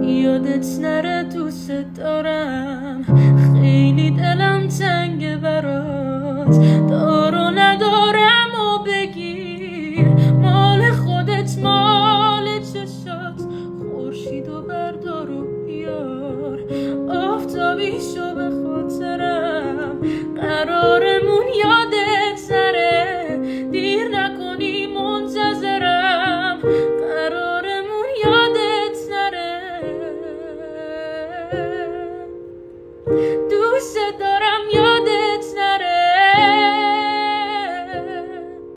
یادت نره دوست دارم، خیلی دلم تنگه برات، دارو ندارم